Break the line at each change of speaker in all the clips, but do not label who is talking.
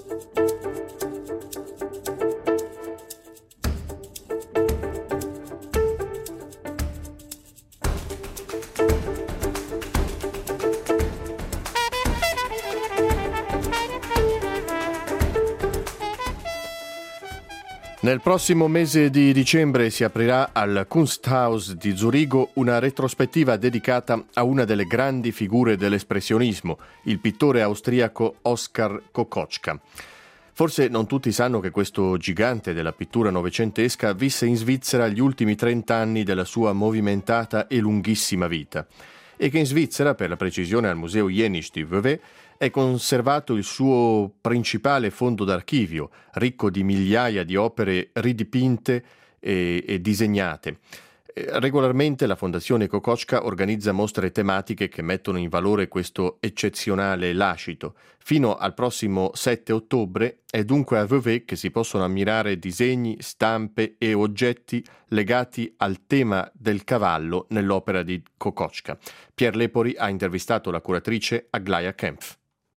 Nel prossimo mese di dicembre si aprirà al Kunsthaus di Zurigo una retrospettiva dedicata a una delle grandi figure dell'espressionismo, il pittore austriaco Oskar Kokoschka. Forse non tutti sanno che questo gigante della pittura novecentesca visse in Svizzera gli ultimi 30 anni della sua movimentata e lunghissima vita e che in Svizzera, per la precisione al Museo Jenisch di Vevey, è conservato il suo principale fondo d'archivio, ricco di migliaia di opere ridipinte e disegnate. Regolarmente la Fondazione Kokoschka organizza mostre tematiche che mettono in valore questo eccezionale lascito. Fino al prossimo 7 ottobre è dunque a Vevey che si possono ammirare disegni, stampe e oggetti legati al tema del cavallo nell'opera di Kokoschka. Pierre Lepori ha intervistato la curatrice Aglaia Kempf.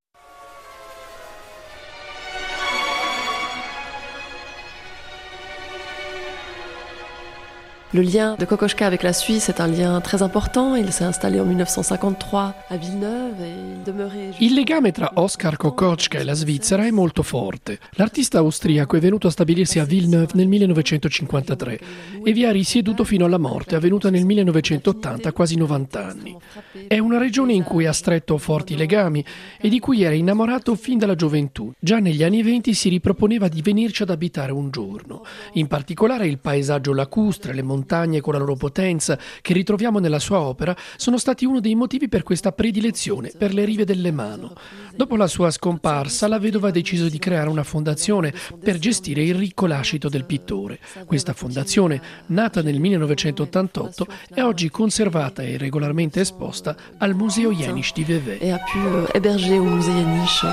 Le lien de Kokoschka avec la Suisse est un lien très important. Il s'est installé en 1953 à Villeneuve et il demeurait...
Il legame tra Oskar Kokoschka e la Svizzera è molto forte. L'artista austriaco è venuto a stabilirsi a Villeneuve nel 1953 e vi ha risieduto fino alla morte, avvenuta nel 1980, quasi 90 anni. È una regione in cui ha stretto forti legami e di cui era innamorato fin dalla gioventù. Già negli anni 20 si riproponeva di venirci ad abitare un giorno. In particolare il paesaggio lacustre, le montagne con la loro potenza che ritroviamo nella sua opera sono stati uno dei motivi per questa predilezione per le rive del Lemano. Dopo la sua scomparsa, la vedova ha deciso di creare una fondazione per gestire il ricco lascito del pittore. Questa fondazione, nata nel 1988, è oggi conservata e regolarmente esposta al Museo Jenisch di Vevey.
E ha pu héberger au Musée Jenisch.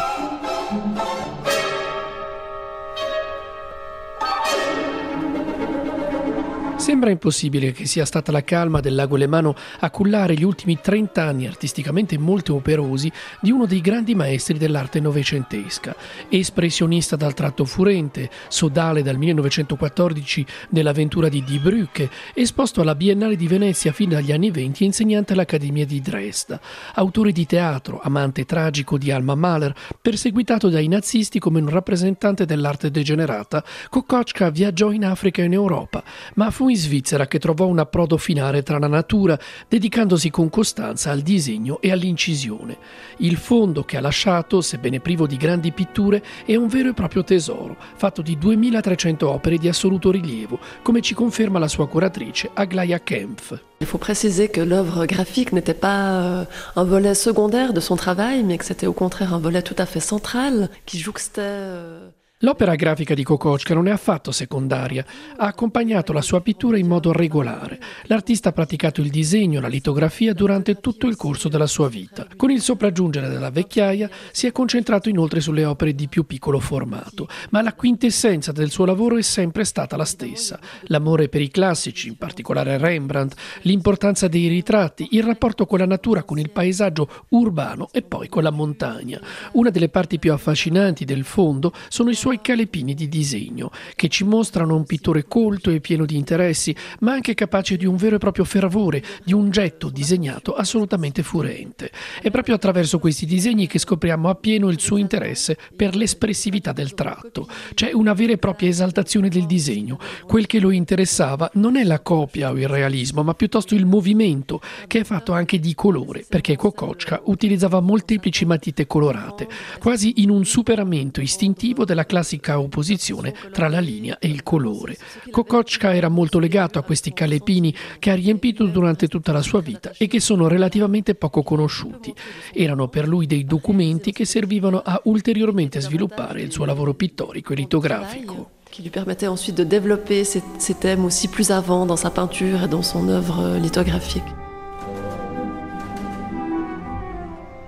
Sembra impossibile che sia stata la calma del lago Lemano a cullare gli ultimi 30 anni artisticamente molto operosi di uno dei grandi maestri dell'arte novecentesca. Espressionista dal tratto furente, sodale dal 1914 nell'avventura di Die Brücke, esposto alla Biennale di Venezia fin dagli anni 20 e insegnante all'Accademia di Dresda. Autore di teatro, amante tragico di Alma Mahler, perseguitato dai nazisti come un rappresentante dell'arte degenerata, Kokoschka viaggiò in Africa e in Europa, ma fu in Svizzera che trovò un approdo finale tra la natura, dedicandosi con costanza al disegno e all'incisione. Il fondo che ha lasciato, sebbene privo di grandi pitture, è un vero e proprio tesoro, fatto di 2300 opere di assoluto rilievo, come ci conferma la sua curatrice Aglaia Kempf.
Il faut préciser que l'œuvre graphique n'était pas un volet secondaire de son travail, mais que c'était au contraire un volet tout à fait central, qui jouxtait...
L'opera grafica di Kokoschka non è affatto secondaria, ha accompagnato la sua pittura in modo regolare. L'artista ha praticato il disegno e la litografia durante tutto il corso della sua vita. Con il sopraggiungere della vecchiaia si è concentrato inoltre sulle opere di più piccolo formato, ma la quintessenza del suo lavoro è sempre stata la stessa. L'amore per i classici, in particolare Rembrandt, l'importanza dei ritratti, il rapporto con la natura, con il paesaggio urbano e poi con la montagna. Una delle parti più affascinanti del fondo sono i suoi calepini di disegno, che ci mostrano un pittore colto e pieno di interessi, ma anche capace di un vero e proprio fervore, di un getto disegnato assolutamente furente. È proprio attraverso questi disegni che scopriamo appieno il suo interesse per l'espressività del tratto. C'è una vera e propria esaltazione del disegno. Quel che lo interessava non è la copia o il realismo, ma piuttosto il movimento, che è fatto anche di colore, perché Kokoschka utilizzava molteplici matite colorate, quasi in un superamento istintivo della classica opposizione tra la linea e il colore. Kokoschka era molto legato a questi calepini che ha riempito durante tutta la sua vita e che sono relativamente poco conosciuti. Erano per lui dei documenti che servivano a ulteriormente sviluppare il suo lavoro pittorico e litografico.
Qui lui permettait ensuite de développer ces thèmes aussi plus avant dans sa peinture et dans son œuvre lithographique.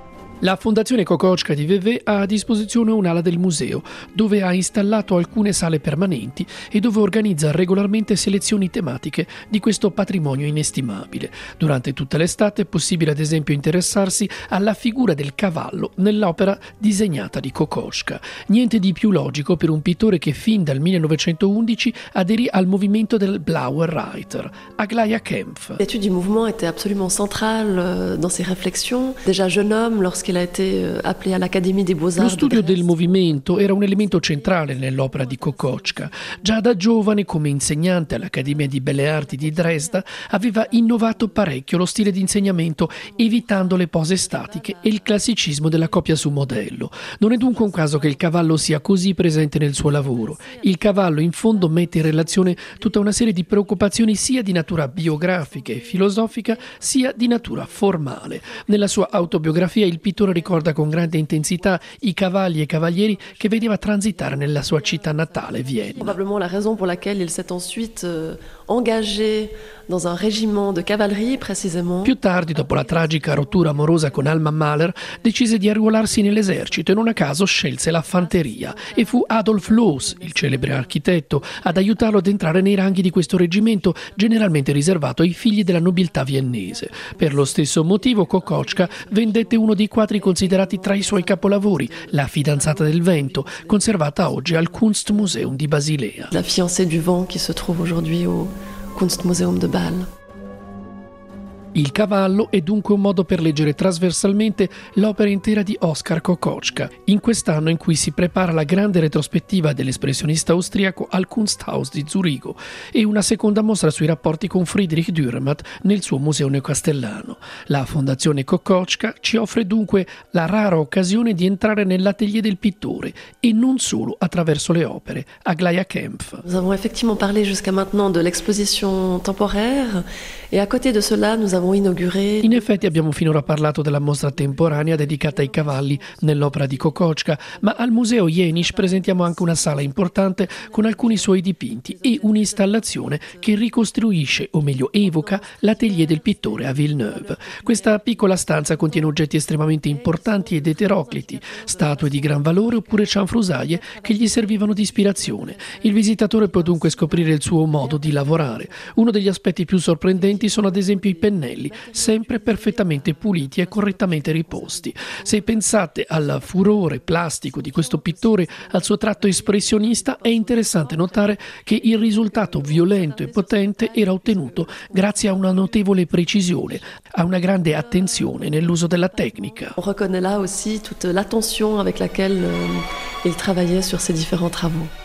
La Fondazione Kokoschka di Vevey ha a disposizione un'ala del museo, dove ha installato alcune sale permanenti e dove organizza regolarmente selezioni tematiche di questo patrimonio inestimabile. Durante tutta l'estate è possibile ad esempio interessarsi alla figura del cavallo nell'opera disegnata di Kokoschka. Niente di più logico per un pittore che fin dal 1911 aderì al movimento del Blauer Reiter, Aglaja Kempf.
L'étude du mouvement était absolument centrale dans ses réflexions. Déjà jeune homme, lorsqu'il a été appelé all'Accademia dei Beaux-Arts.
Lo studio del movimento era un elemento centrale nell'opera di Kokoschka. Già da giovane, come insegnante all'Accademia di Belle Arti di Dresda, aveva innovato parecchio lo stile di insegnamento, evitando le pose statiche e il classicismo della coppia su modello. Non è dunque un caso che il cavallo sia così presente nel suo lavoro. Il cavallo in fondo mette in relazione tutta una serie di preoccupazioni sia di natura biografica e filosofica sia di natura formale. Nella sua autobiografia il pittore ricorda con grande intensità i cavalli e cavalieri che vedeva transitare nella sua città natale, Vienna.
Probablement la raison pour laquelle il s'est ensuite engagé dans un régiment de cavalerie précisément.
Più tardi, dopo la tragica rottura amorosa con Alma Mahler, decise di arruolarsi nell'esercito e non a caso scelse la fanteria e fu Adolf Loos, il celebre architetto, ad aiutarlo ad entrare nei ranghi di questo reggimento generalmente riservato ai figli della nobiltà viennese. Per lo stesso motivo Kokoschka vendette uno dei quadri considerati tra i suoi capolavori, La fidanzata del vento, conservata oggi al Kunstmuseum di Basilea.
La fiancée du vent qui se trouve aujourd'hui au Kunstmuseum de Bâle.
Il cavallo è dunque un modo per leggere trasversalmente l'opera intera di Oskar Kokoschka, in quest'anno in cui si prepara la grande retrospettiva dell'espressionista austriaco al Kunsthaus di Zurigo e una seconda mostra sui rapporti con Friedrich Dürrenmatt nel suo museo neocastellano. La Fondazione Kokoschka ci offre dunque la rara occasione di entrare nell'atelier del pittore e non solo attraverso le opere. Aglaja Kempf.
Nous avons effectivement parlé jusqu'à maintenant de l'exposition temporaire et à côté de cela nous avons inauguré.
In effetti abbiamo finora parlato della mostra temporanea dedicata ai cavalli nell'opera di Kokoschka, ma al Museo Jenisch presentiamo anche una sala importante con alcuni suoi dipinti e un'installazione che ricostruisce, o meglio evoca, l'atelier del pittore a Villeneuve. Questa piccola stanza contiene oggetti estremamente importanti ed eterocliti, statue di gran valore oppure cianfrusaglie che gli servivano di ispirazione. Il visitatore può dunque scoprire il suo modo di lavorare. Uno degli aspetti più sorprendenti sono ad esempio i pennelli, sempre perfettamente puliti e correttamente riposti. Se pensate al furore plastico di questo pittore, al suo tratto espressionista, è interessante notare che il risultato violento e potente era ottenuto grazie a una notevole precisione, a una grande attenzione nell'uso della tecnica.
On reconnaît là aussi toute l'attention avec laquelle il travaillait sur ses différents travaux.